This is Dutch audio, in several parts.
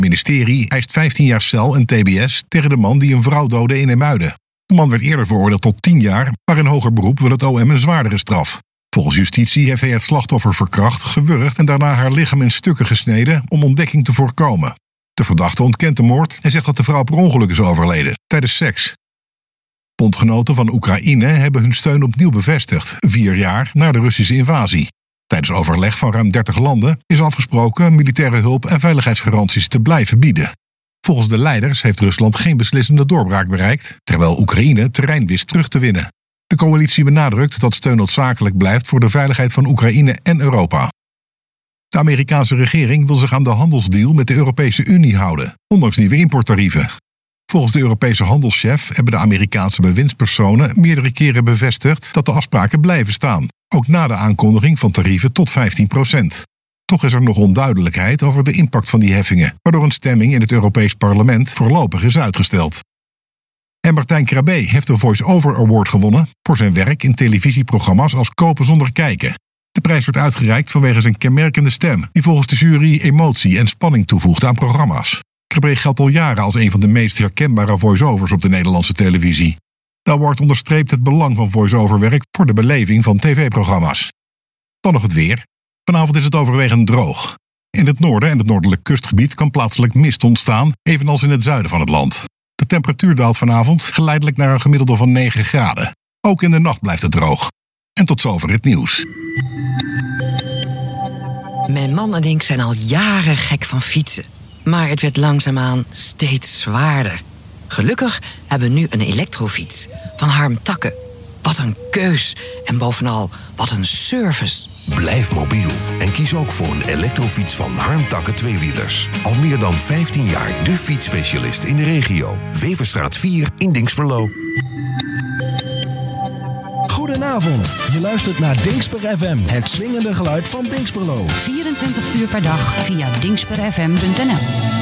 Het ministerie eist 15 jaar cel en tbs tegen de man die een vrouw doodde in IJmuiden. De man werd eerder veroordeeld tot 10 jaar, maar in hoger beroep wil het OM een zwaardere straf. Volgens justitie heeft hij het slachtoffer verkracht, gewurgd en daarna haar lichaam in stukken gesneden om ontdekking te voorkomen. De verdachte ontkent de moord en zegt dat de vrouw per ongeluk is overleden, tijdens seks. Bondgenoten van Oekraïne hebben hun steun opnieuw bevestigd, 4 jaar na de Russische invasie. Tijdens overleg van ruim 30 landen is afgesproken militaire hulp en veiligheidsgaranties te blijven bieden. Volgens de leiders heeft Rusland geen beslissende doorbraak bereikt, terwijl Oekraïne terrein wist terug te winnen. De coalitie benadrukt dat steun noodzakelijk blijft voor de veiligheid van Oekraïne en Europa. De Amerikaanse regering wil zich aan de handelsdeal met de Europese Unie houden, ondanks nieuwe importtarieven. Volgens de Europese handelschef hebben de Amerikaanse bewindspersonen meerdere keren bevestigd dat de afspraken blijven staan, ook na de aankondiging van tarieven tot 15%. Toch is er nog onduidelijkheid over de impact van die heffingen, waardoor een stemming in het Europees Parlement voorlopig is uitgesteld. En Martijn Krabbe heeft de Voice-Over Award gewonnen voor zijn werk in televisieprogramma's als Kopen zonder kijken. De prijs werd uitgereikt vanwege zijn kenmerkende stem, die volgens de jury emotie en spanning toevoegt aan programma's. Krabbe geldt al jaren als een van de meest herkenbare voice-overs op de Nederlandse televisie. De award onderstreept het belang van voice-overwerk voor de beleving van tv-programma's. Dan nog het weer. Vanavond is het overwegend droog. In het noorden en het noordelijk kustgebied kan plaatselijk mist ontstaan, evenals in het zuiden van het land. De temperatuur daalt vanavond geleidelijk naar een gemiddelde van 9 graden. Ook in de nacht blijft het droog. En tot zover het nieuws. Mijn man en ik zijn al jaren gek van fietsen. Maar het werd langzaamaan steeds zwaarder. Gelukkig hebben we nu een elektrofiets van Harm Takke. Wat een keus en bovenal wat een service. Blijf mobiel en kies ook voor een elektrofiets van Harm Takke tweewielers. Al meer dan 15 jaar de fietsspecialist in de regio. Weverstraat 4 in Dinxperlo. Goedenavond, je luistert naar Dinxper FM, het swingende geluid van Dinxperlo. 24 uur per dag via dinxperfm.nl.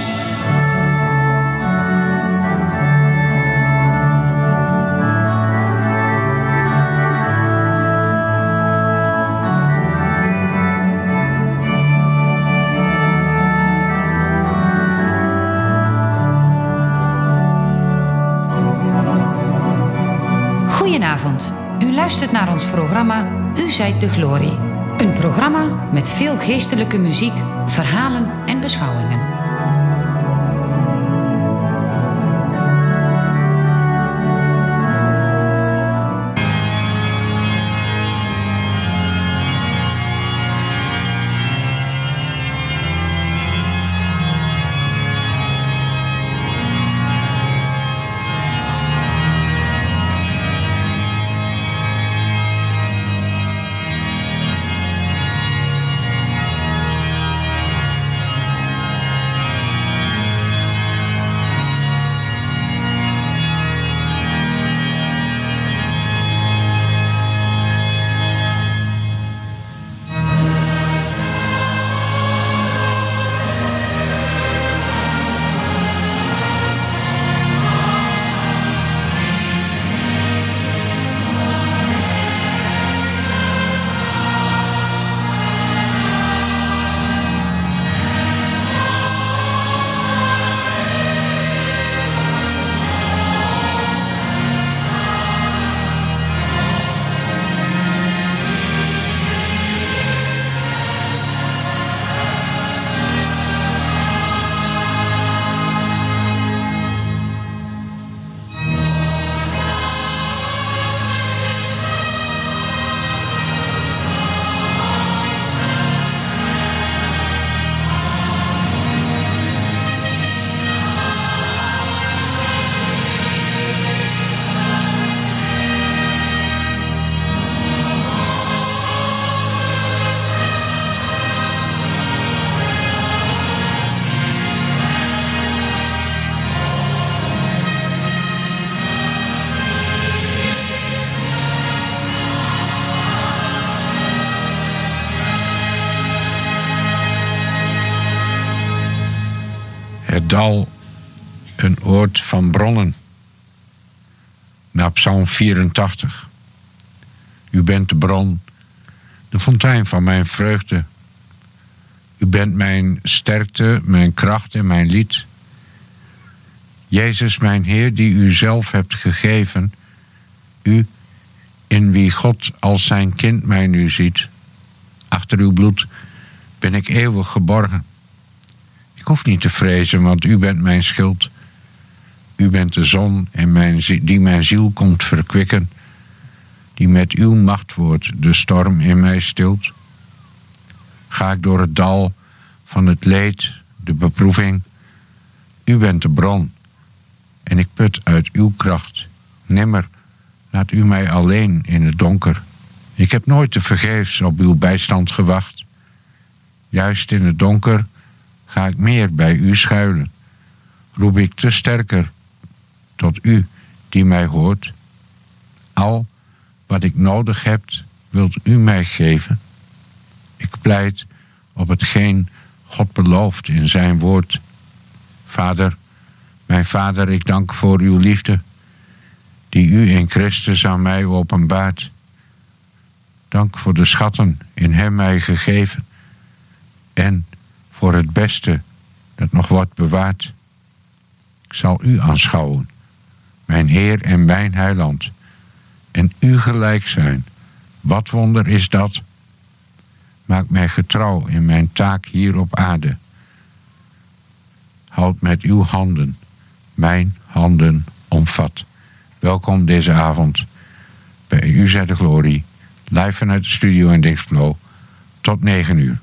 Goedenavond. U luistert naar ons programma U zijt de Glorie. Een programma met veel geestelijke muziek, verhalen en beschouwingen. Het dal, een oord van bronnen. Naar Psalm 84. U bent de bron, de fontein van mijn vreugde. U bent mijn sterkte, mijn kracht en mijn lied. Jezus, mijn Heer, die u zelf hebt gegeven. U, in wie God als zijn kind mij nu ziet. Achter uw bloed ben ik eeuwig geborgen. Ik hoef niet te vrezen, want u bent mijn schild. U bent de zon die mijn ziel komt verkwikken. Die met uw machtwoord de storm in mij stilt. Ga ik door het dal van het leed, de beproeving. U bent de bron en ik put uit uw kracht. Nimmer laat u mij alleen in het donker. Ik heb nooit tevergeefs op uw bijstand gewacht. Juist in het donker ga ik meer bij u schuilen. Roep ik te sterker tot u die mij hoort. Al wat ik nodig heb, wilt u mij geven. Ik pleit op hetgeen God belooft in zijn woord. Vader, mijn Vader, ik dank voor uw liefde, die u in Christus aan mij openbaart. Dank voor de schatten in hem mij gegeven en voor het beste dat nog wordt bewaard. Ik zal u aanschouwen, mijn Heer en mijn Heiland, en u gelijk zijn. Wat wonder is dat? Maak mij getrouw in mijn taak hier op aarde. Houd met uw handen mijn handen omvat. Welkom deze avond bij U zij de glorie, live vanuit de studio in Dinxperlo, tot 9 uur.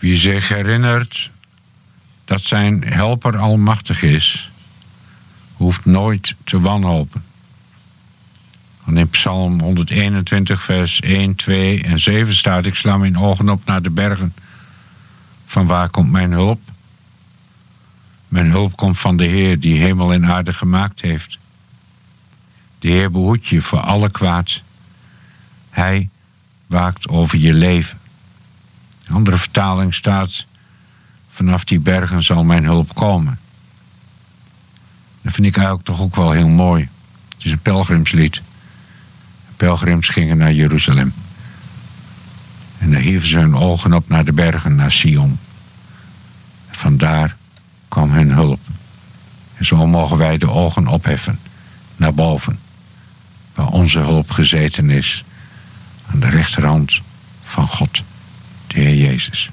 Wie zich herinnert dat zijn helper almachtig is, hoeft nooit te wanhopen. Want in Psalm 121 vers 1, 2 en 7 staat: ik sla mijn ogen op naar de bergen. Van waar komt mijn hulp? Mijn hulp komt van de Heer die hemel en aarde gemaakt heeft. De Heer behoedt je voor alle kwaad. Hij waakt over je leven. Een andere vertaling staat: vanaf die bergen zal mijn hulp komen. Dat vind ik eigenlijk toch ook wel heel mooi. Het is een pelgrimslied. De pelgrims gingen naar Jeruzalem. En daar hieven ze hun ogen op naar de bergen, naar Sion. En vandaar kwam hun hulp. En zo mogen wij de ogen opheffen naar boven, waar onze hulp gezeten is, aan de rechterhand van God, de Heer Jezus.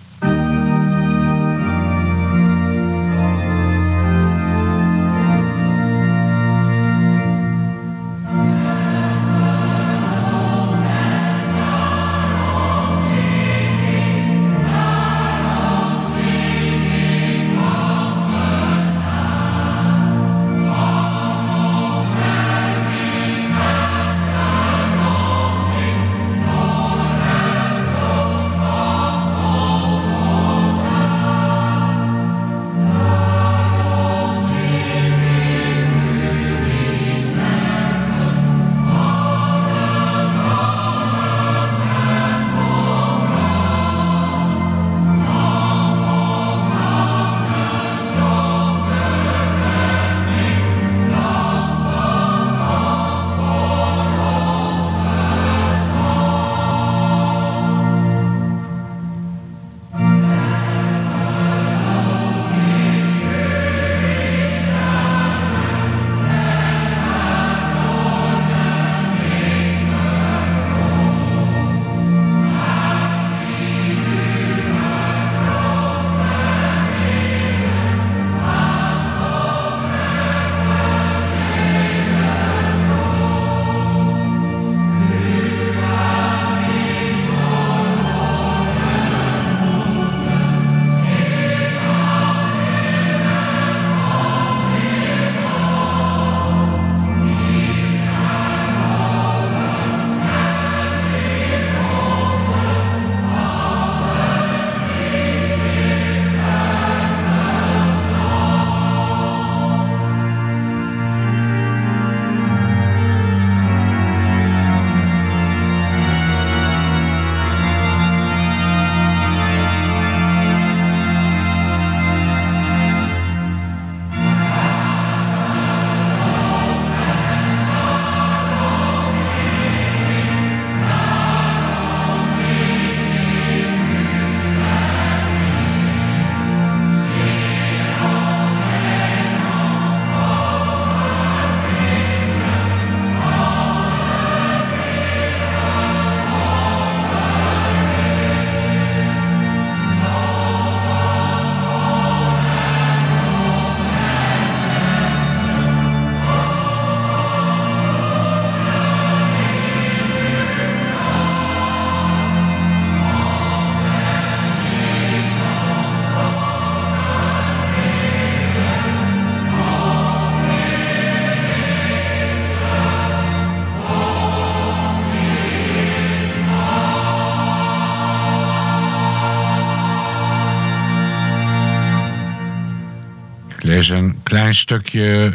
Ik lees een klein stukje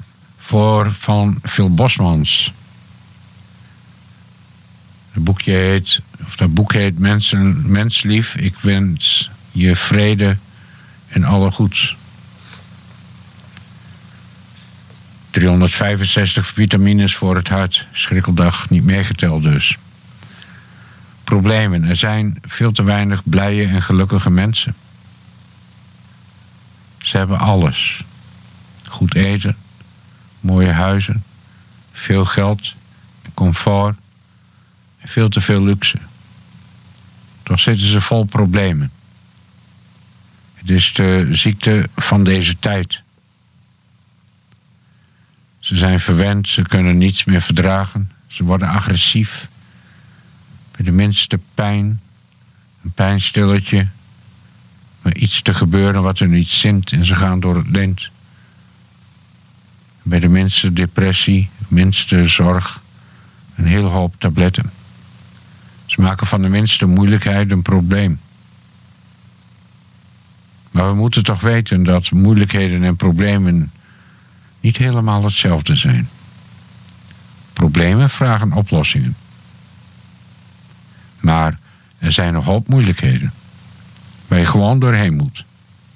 voor van Phil Bosmans. Dat boek heet Menslief, ik wens je vrede en alle goeds. 365 vitamines voor het hart. Schrikkeldag niet meegeteld dus. Problemen. Er zijn veel te weinig blije en gelukkige mensen. Ze hebben alles. Goed eten, mooie huizen, veel geld, comfort en veel te veel luxe. Toch zitten ze vol problemen. Het is de ziekte van deze tijd. Ze zijn verwend, ze kunnen niets meer verdragen. Ze worden agressief. Bij de minste pijn, een pijnstilletje, maar iets te gebeuren wat er niet zint en ze gaan door het lint. Bij de minste depressie, minste zorg, een hele hoop tabletten. Ze maken van de minste moeilijkheid een probleem. Maar we moeten toch weten dat moeilijkheden en problemen niet helemaal hetzelfde zijn. Problemen vragen oplossingen. Maar er zijn een hoop moeilijkheden waar je gewoon doorheen moet.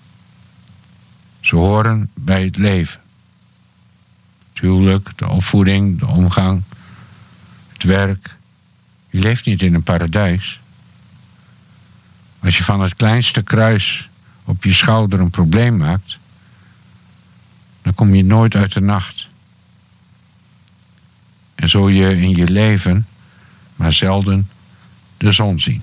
Ze horen bij het leven. Het huwelijk, de opvoeding, de omgang, het werk. Je leeft niet in een paradijs. Als je van het kleinste kruis op je schouder een probleem maakt, dan kom je nooit uit de nacht. En zul je in je leven maar zelden de zon zien.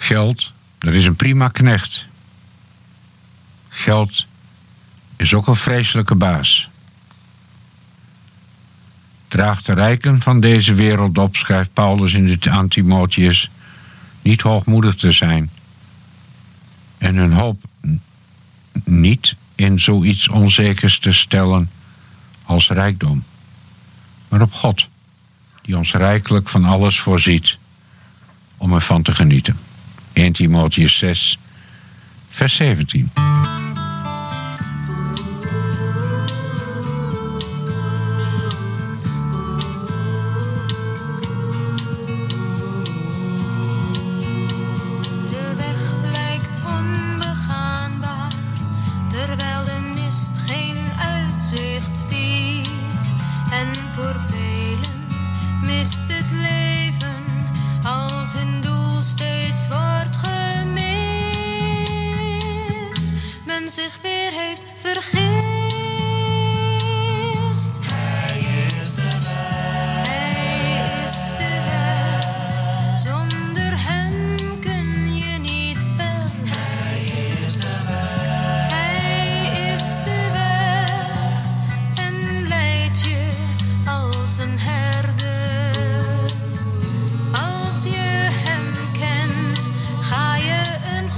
Geld, dat is een prima knecht. Geld is ook een vreselijke baas. Draagt de rijken van deze wereld op, schrijft Paulus in de aan Timotheus, niet hoogmoedig te zijn en hun hoop niet in zoiets onzekers te stellen als rijkdom, maar op God, die ons rijkelijk van alles voorziet om ervan te genieten. 1 Timotheus 6, vers 17. Zich weer heeft vergist. Hij is de weg. Hij is de weg. Zonder hem kun je niet ver. Hij is de weg. Hij is de weg. En leidt je als een herder. Als je hem kent, ga je een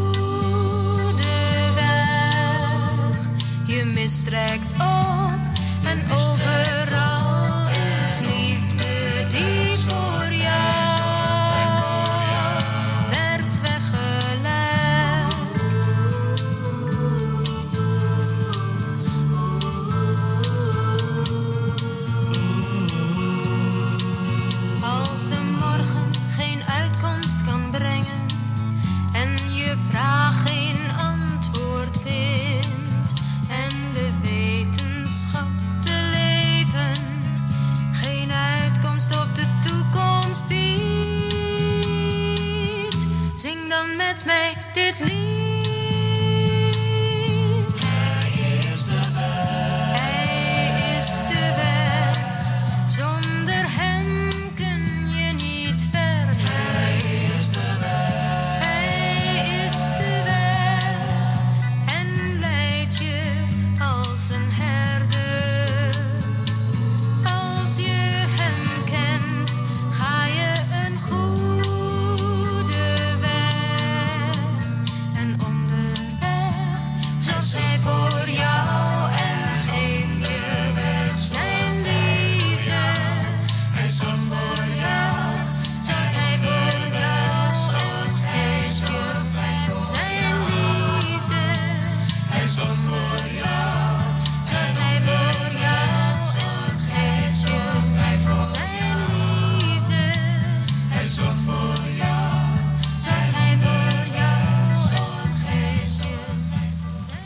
strekt op en overal is liefde die voor jou werd weggelegd. Als de morgen geen uitkomst kan brengen en je vraag geen antwoord vindt en de wetenschap te leven geen uitkomst op de toekomst biedt, zing dan met mij dit lied. Hij is de weg. Hij is de weg. Zonder hem kun je niet ver. Hij is de weg. Hij is de weg. En leidt je als een herder. Als je hem kent, ga je een goede weg. En onderweg zorgt hij voor jou en geeft je weg zijn liefde. En zonder jou zorgt hij voor jou en geeft je weg zijn liefde. En zonder jou zorgt hij voor jou en geeft je weg zijn liefde. En zorgt voor jou zorgt hij voor jou en geeft je weg zijn.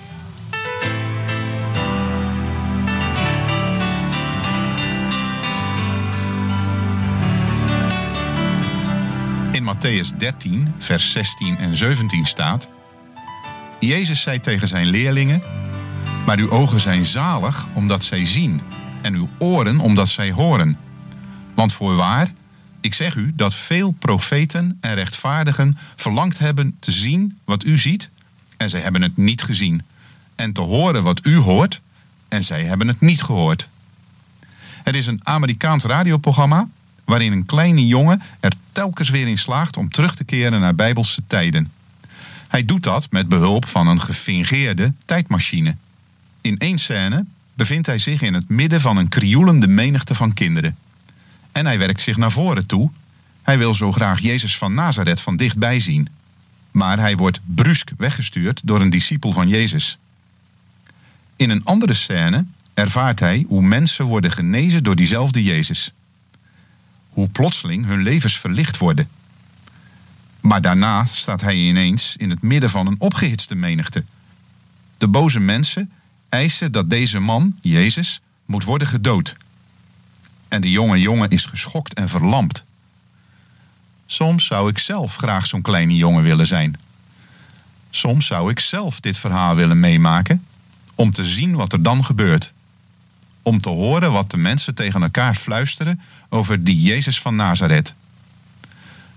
In Mattheüs 13, vers 16 en 17 staat: Jezus zei tegen zijn leerlingen: maar uw ogen zijn zalig omdat zij zien, en uw oren omdat zij horen. Want voorwaar, ik zeg u dat veel profeten en rechtvaardigen verlangd hebben te zien wat u ziet, en zij hebben het niet gezien. En te horen wat u hoort, en zij hebben het niet gehoord. Er is een Amerikaans radioprogramma waarin een kleine jongen er telkens weer in slaagt om terug te keren naar bijbelse tijden. Hij doet dat met behulp van een gefingeerde tijdmachine. In één scène bevindt hij zich in het midden van een krioelende menigte van kinderen. En hij werkt zich naar voren toe. Hij wil zo graag Jezus van Nazareth van dichtbij zien. Maar hij wordt brusk weggestuurd door een discipel van Jezus. In een andere scène ervaart hij hoe mensen worden genezen door diezelfde Jezus. Hoe plotseling hun levens verlicht worden. Maar daarna staat hij ineens in het midden van een opgehitste menigte. De boze mensen eisen dat deze man, Jezus, moet worden gedood. En de jonge jongen is geschokt en verlamd. Soms zou ik zelf graag zo'n kleine jongen willen zijn. Soms zou ik zelf dit verhaal willen meemaken, om te zien wat er dan gebeurt. Om te horen wat de mensen tegen elkaar fluisteren over die Jezus van Nazareth.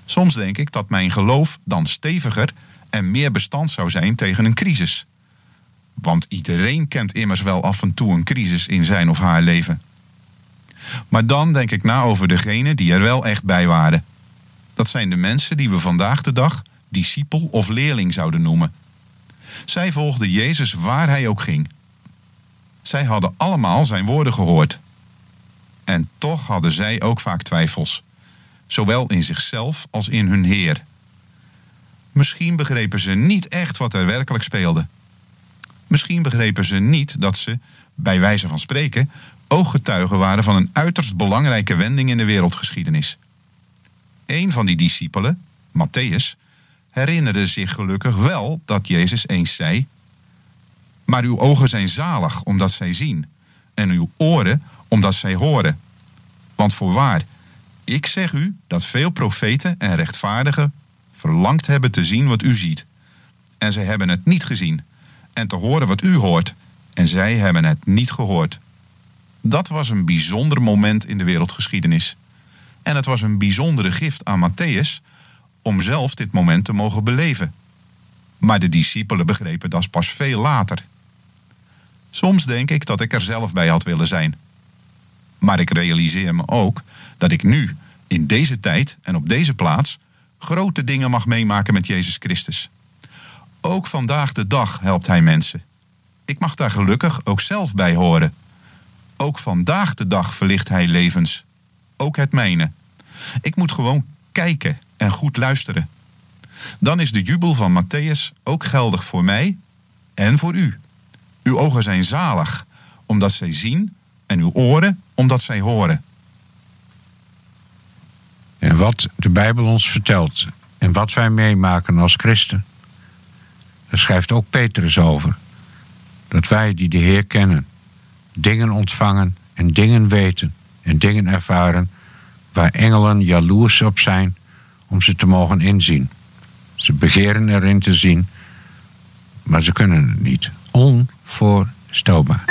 Soms denk ik dat mijn geloof dan steviger en meer bestand zou zijn tegen een crisis. Want iedereen kent immers wel af en toe een crisis in zijn of haar leven. Maar dan denk ik na over degenen die er wel echt bij waren. Dat zijn de mensen die we vandaag de dag discipel of leerling zouden noemen. Zij volgden Jezus waar hij ook ging. Zij hadden allemaal zijn woorden gehoord. En toch hadden zij ook vaak twijfels. Zowel in zichzelf als in hun Heer. Misschien begrepen ze niet echt wat er werkelijk speelde. Misschien begrepen ze niet dat ze, bij wijze van spreken, ooggetuigen waren van een uiterst belangrijke wending in de wereldgeschiedenis. Een van die discipelen, Mattheüs, herinnerde zich gelukkig wel dat Jezus eens zei: maar uw ogen zijn zalig omdat zij zien, en uw oren omdat zij horen. Want voorwaar, ik zeg u dat veel profeten en rechtvaardigen verlangd hebben te zien wat u ziet. En zij hebben het niet gezien. En te horen wat u hoort. En zij hebben het niet gehoord. Dat was een bijzonder moment in de wereldgeschiedenis. En het was een bijzondere gift aan Mattheüs om zelf dit moment te mogen beleven. Maar de discipelen begrepen dat pas veel later. Soms denk ik dat ik er zelf bij had willen zijn. Maar ik realiseer me ook dat ik nu, in deze tijd en op deze plaats, grote dingen mag meemaken met Jezus Christus. Ook vandaag de dag helpt hij mensen. Ik mag daar gelukkig ook zelf bij horen. Ook vandaag de dag verlicht hij levens. Ook het mijne. Ik moet gewoon kijken en goed luisteren. Dan is de jubel van Mattheüs ook geldig voor mij en voor u. Uw ogen zijn zalig, omdat zij zien, en uw oren, omdat zij horen. En wat de Bijbel ons vertelt en wat wij meemaken als christen, daar schrijft ook Petrus over. Dat wij die de Heer kennen, dingen ontvangen en dingen weten en dingen ervaren waar engelen jaloers op zijn om ze te mogen inzien. Ze begeren erin te zien, maar ze kunnen het niet. Onvoorstelbaar.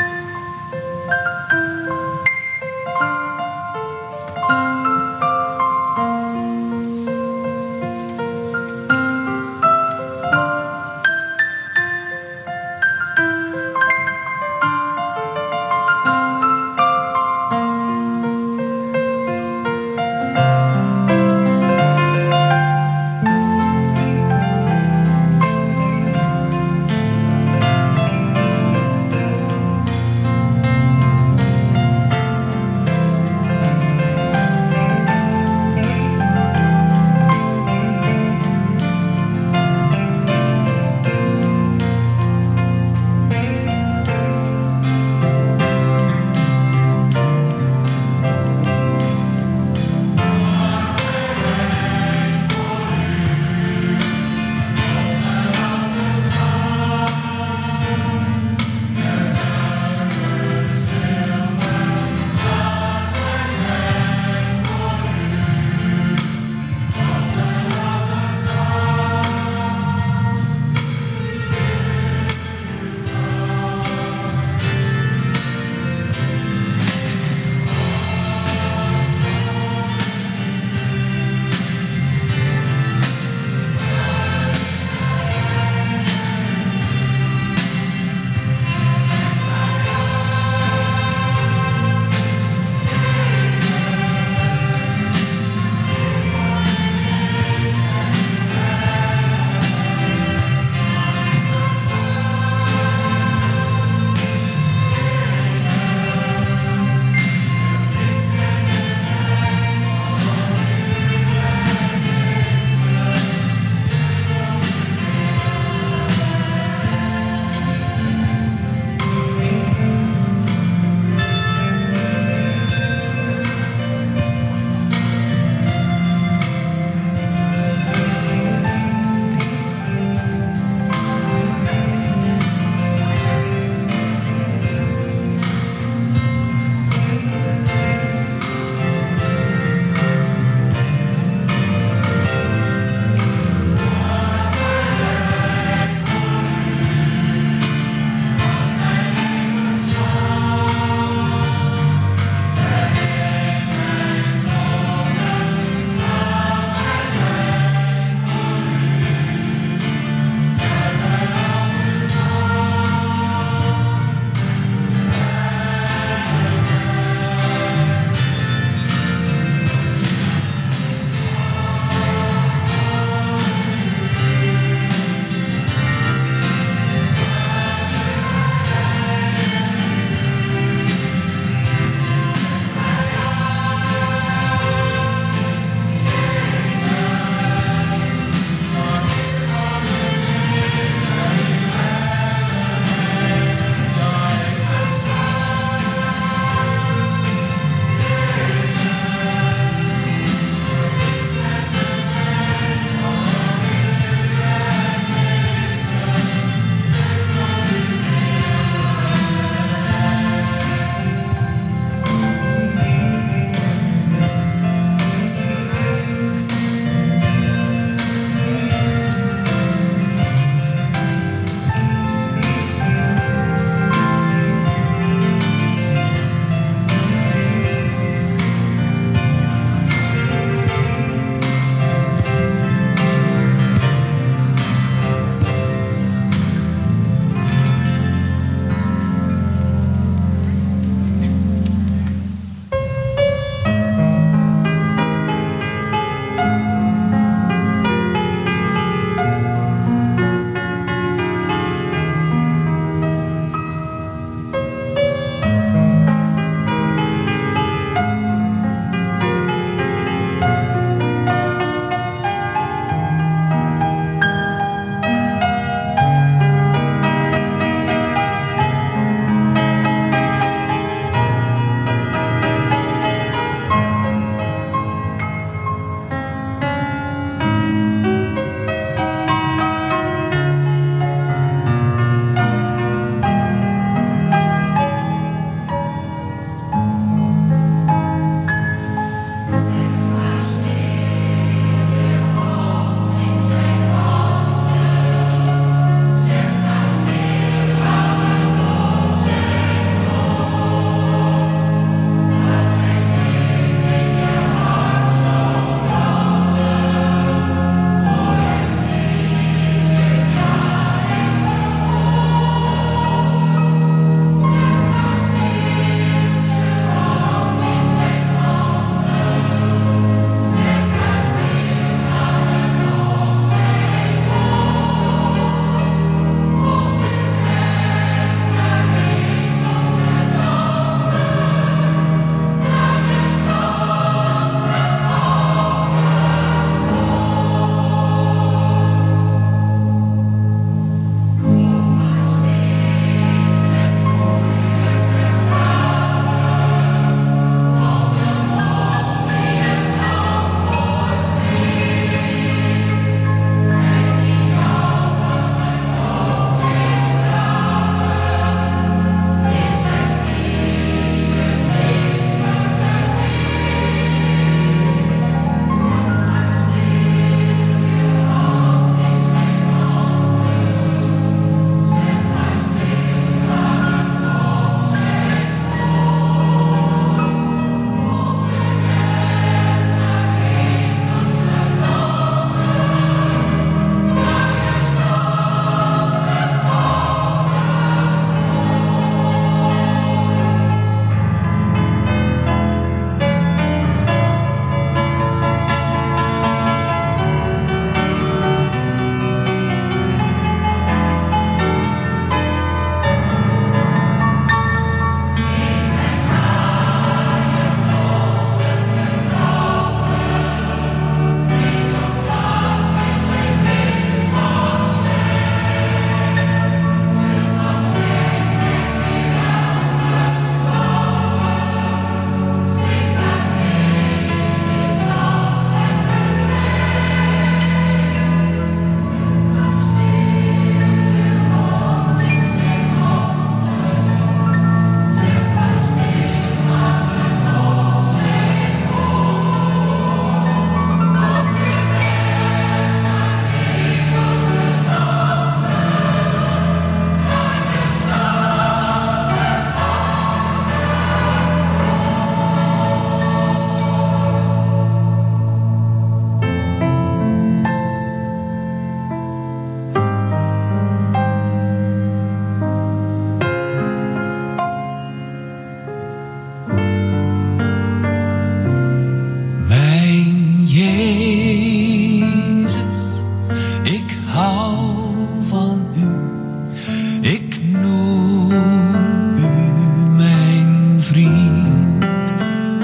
Jezus, ik hou van u. Ik noem u mijn vriend,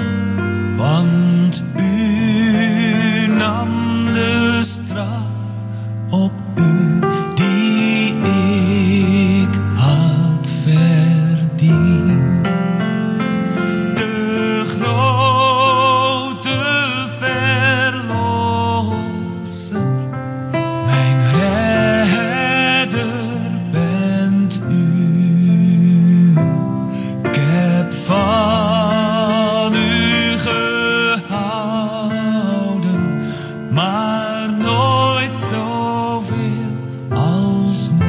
want u nam de straf op u die ik had verdiend. De grote verlosser, mijn redder bent u. Ik heb van u gehouden, maar nooit zoveel als nu.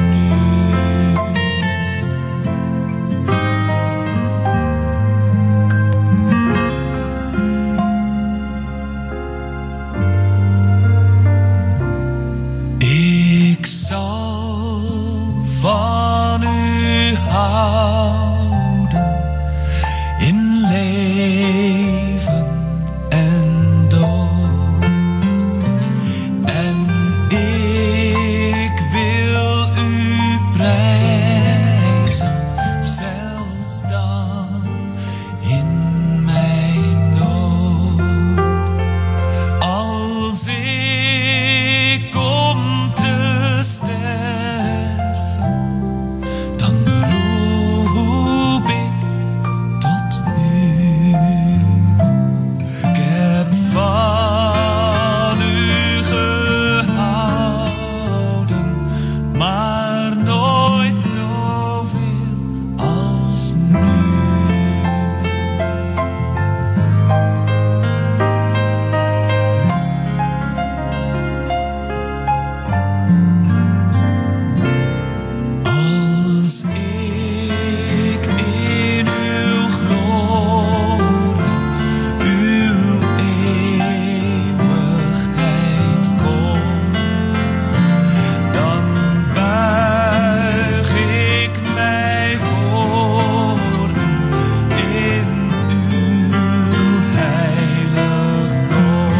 Ik zal van u houden in leven en dood. En ik wil u prijzen, zelfs dan in mijn nood. Als ik kom te sterven, dan roep ik tot u. Ik heb van u gehouden, maar nooit zoveel als nu. Als ik in uw glorie, uw eeuwigheid kom, dan buig ik mij voor u in uw heiligdom.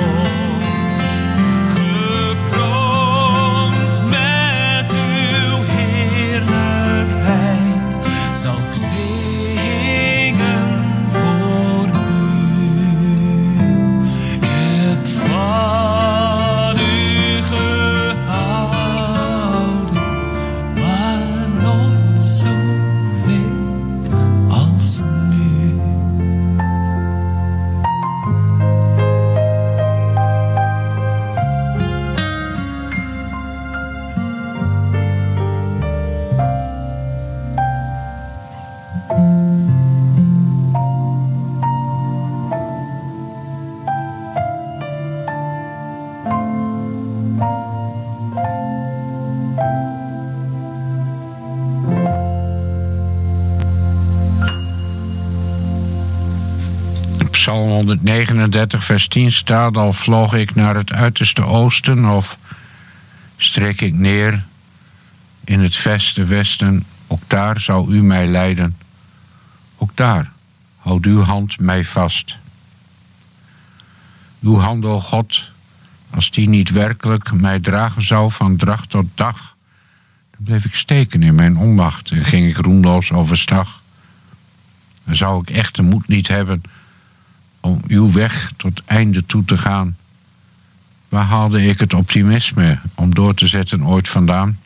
Gekroond met uw heerlijkheid zal ik zingen voor u. Ik heb van u gehouden, maar nooit zoveel als nu. Psalm 139 vers 10 staat: al vloog ik naar het uiterste oosten of streek ik neer in het verste westen, ook daar zou u mij leiden. Ook daar houdt uw hand mij vast. Uw hand, o God, als die niet werkelijk mij dragen zou van dag tot dag, dan bleef ik steken in mijn onmacht en ging ik roemloos overstag. Dan zou ik echt de moed niet hebben om uw weg tot einde toe te gaan. Waar haalde ik het optimisme om door te zetten ooit vandaan?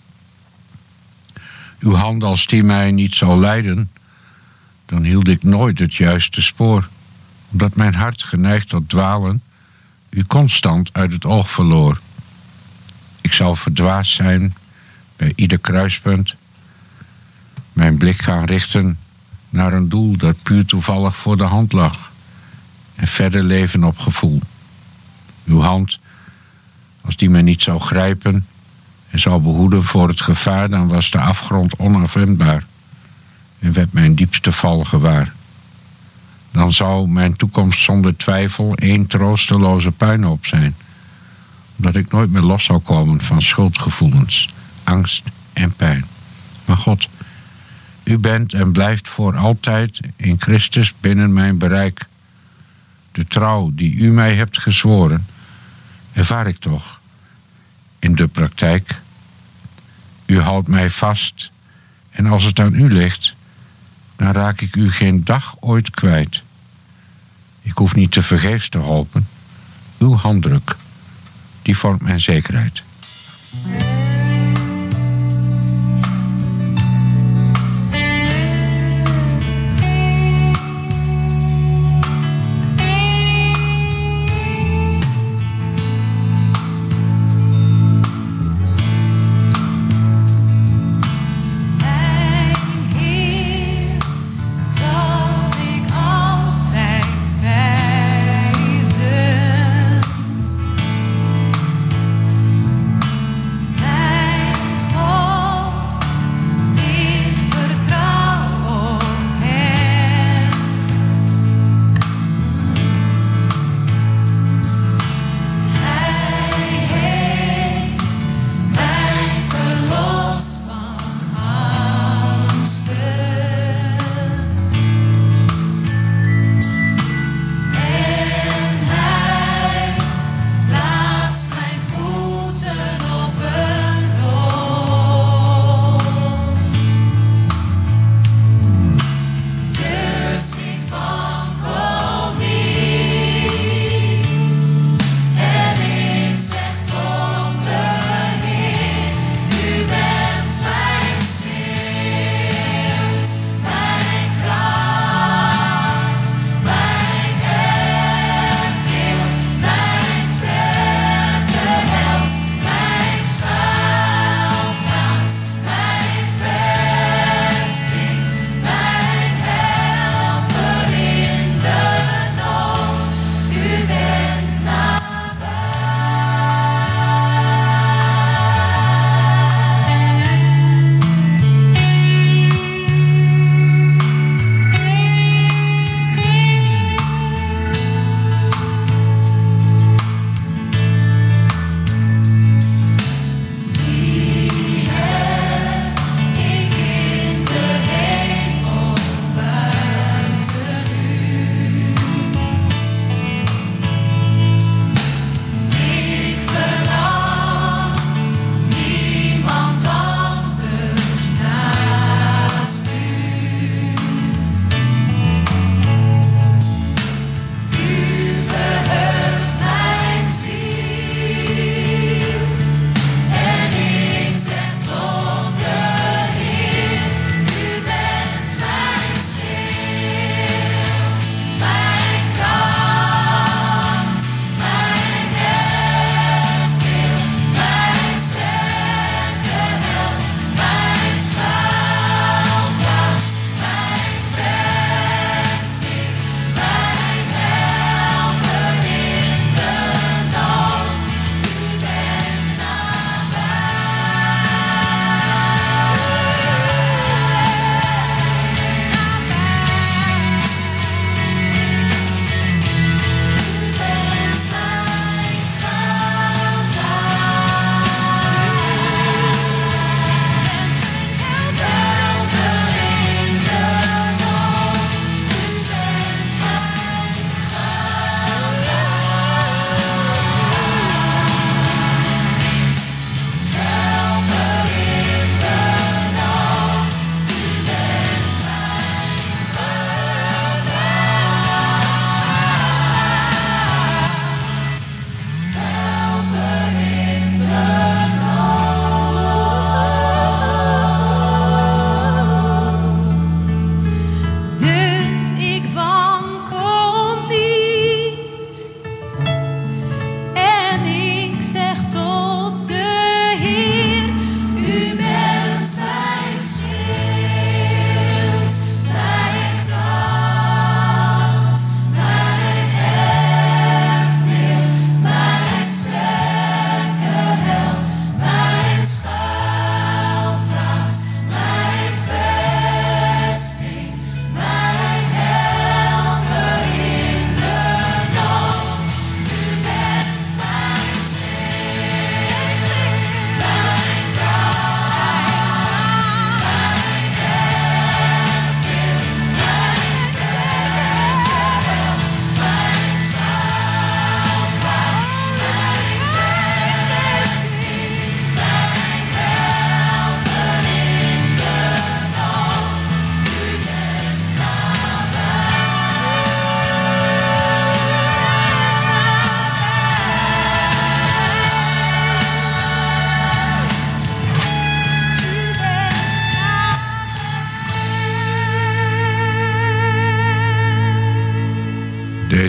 Uw hand, als die mij niet zou leiden, dan hield ik nooit het juiste spoor, omdat mijn hart, geneigd tot dwalen, u constant uit het oog verloor. Ik zou verdwaasd zijn bij ieder kruispunt, mijn blik gaan richten naar een doel dat puur toevallig voor de hand lag, en verder leven op gevoel. Uw hand, als die mij niet zou grijpen en zou behoeden voor het gevaar, dan was de afgrond onafwendbaar en werd mijn diepste val gewaar. Dan zou mijn toekomst zonder twijfel één troosteloze puinhoop zijn, omdat ik nooit meer los zou komen van schuldgevoelens, angst en pijn. Maar God, u bent en blijft voor altijd in Christus binnen mijn bereik. De trouw die u mij hebt gezworen, ervaar ik toch in de praktijk. U houdt mij vast en als het aan u ligt, dan raak ik u geen dag ooit kwijt. Ik hoef niet te vergeefs te hopen. Uw handdruk, die vormt mijn zekerheid. Zal ik altijd prijzen.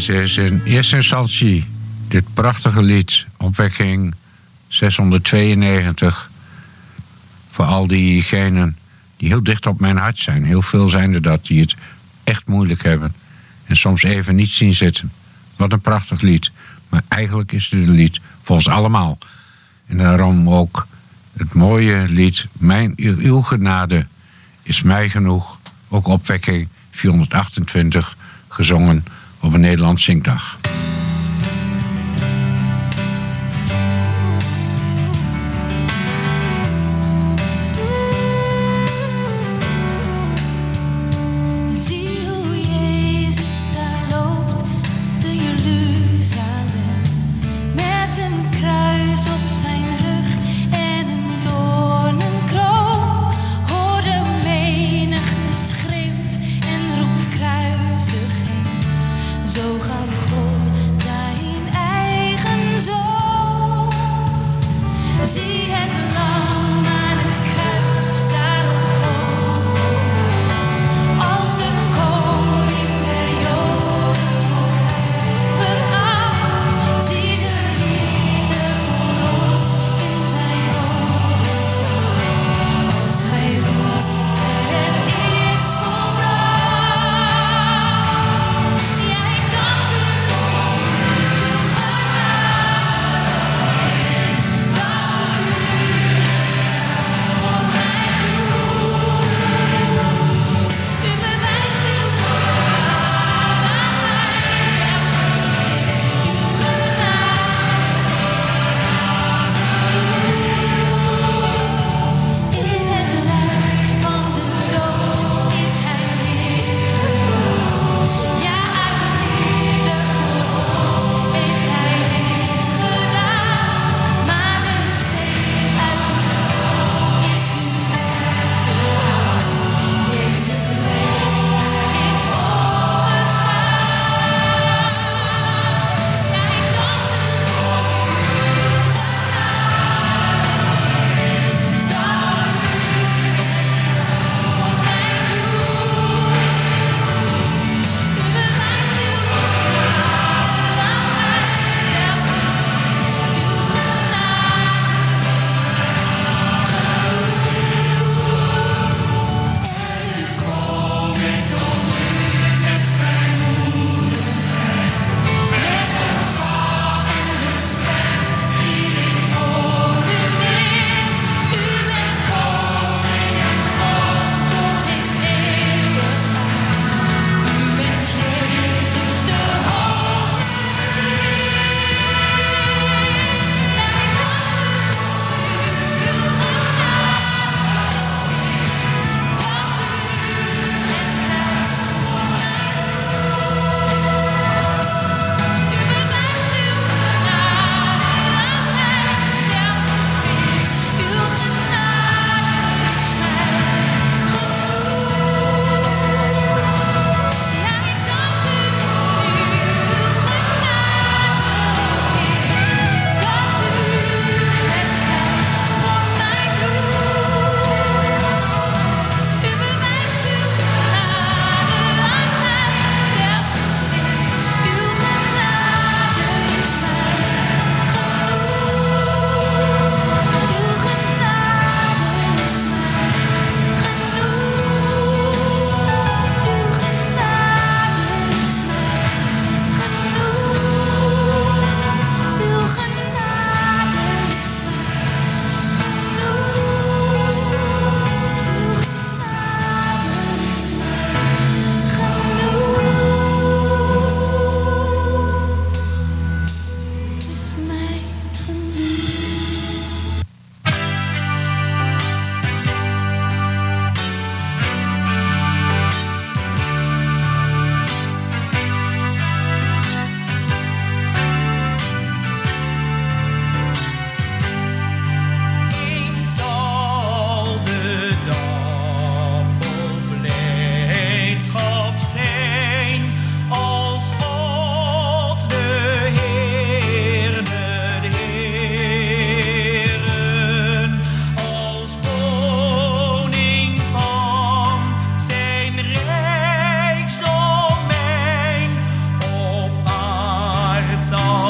Deze is in eerste instantie dit prachtige lied, opwekking 692. Voor al diegenen die heel dicht op mijn hart zijn. Heel veel zijn er dat, die het echt moeilijk hebben. En soms even niet zien zitten. Wat een prachtig lied. Maar eigenlijk is het een lied voor ons allemaal. En daarom ook het mooie lied, uw genade is mij genoeg. Ook opwekking 428, gezongen op een Nederlands Zingdag. Zie hoe Jezus daar loopt door Jeruzalem, met een kruis op zijn rug en een doornenkroon. Hoor de menigte schreeuwt en roept kruisig hem. Zo gaf God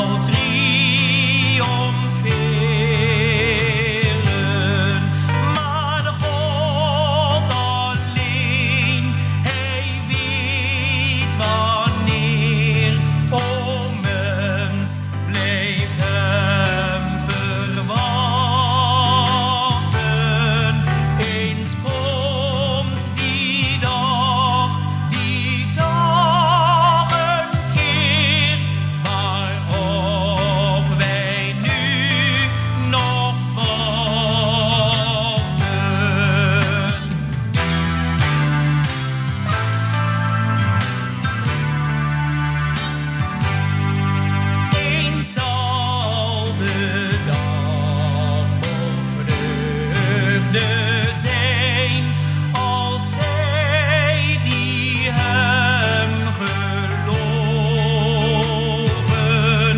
zal triomferen. Maar God alleen, hij weet wanneer. O mens, blijf hem verwachten. Eens komt die dag een keer, waarop wij nu nog wachten. Eens zal de dag vol vreugde zijn, als zij die hem geloven,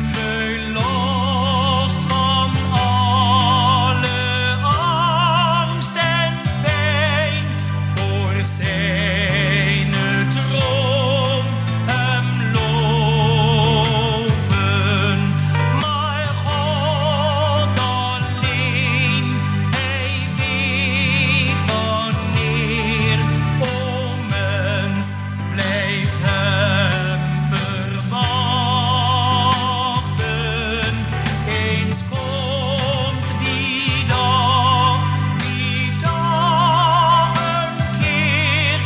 verlost van alle angst en pijn, voor zijn troon hem loven. Maar God alleen, hij weet wanneer. O mens, blijf hem verwachten. Eens komt die dag een keer,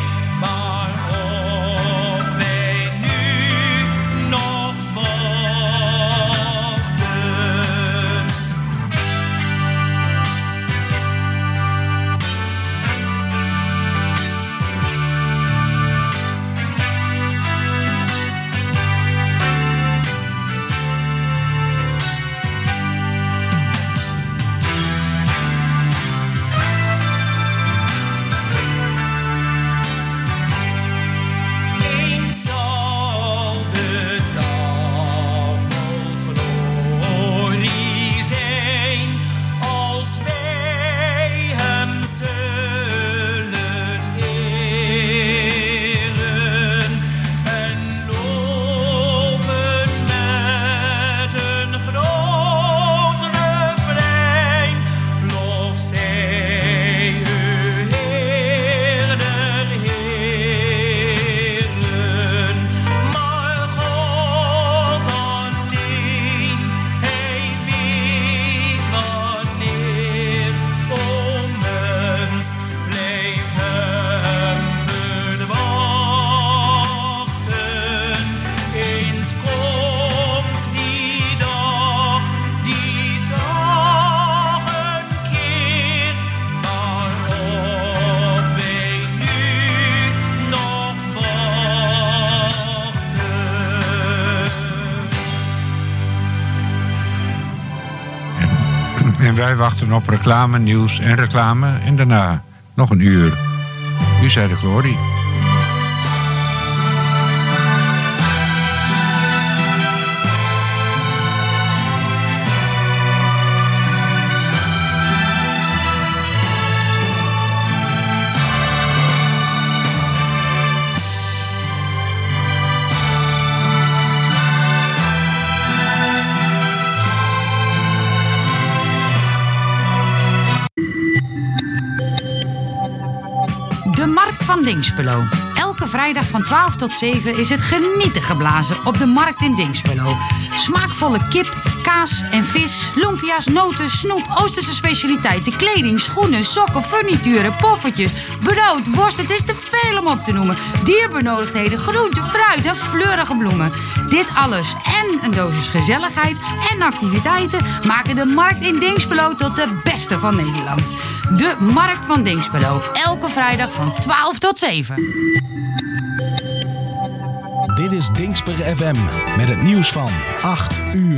waarop wij nu nog wachten. Eens zal de dag vol glorie zijn, als wij hem zullen eren en loven met een groot refrein. Lof zij u, Heerder, Heeren. Maar God alleen, hij weet wanneer. O mens, blijf hem verwachten. Eens komt die dag een keer, waarop wij nu nog wachten. En wij wachten op reclame, nieuws en reclame. En daarna nog een uur. U zij de glorie. De Markt van Dinxperlo. Elke vrijdag van 12 tot 7 is het genieten geblazen op de markt in Dinxperlo. Smaakvolle kip, kaas en vis, lumpia's, noten, snoep, Oosterse specialiteiten, kleding, schoenen, sokken, furnituren, poffertjes, brood, worst. Het is te veel om op te noemen. Dierbenodigdheden, groente, fruit en fleurige bloemen. Dit alles en een dosis gezelligheid en activiteiten maken de markt in Dinxperlo tot de beste van Nederland. De Markt van Dinxperlo. Elke vrijdag van 12 tot 7. Dit is Dinxper FM met het nieuws van 8 uur.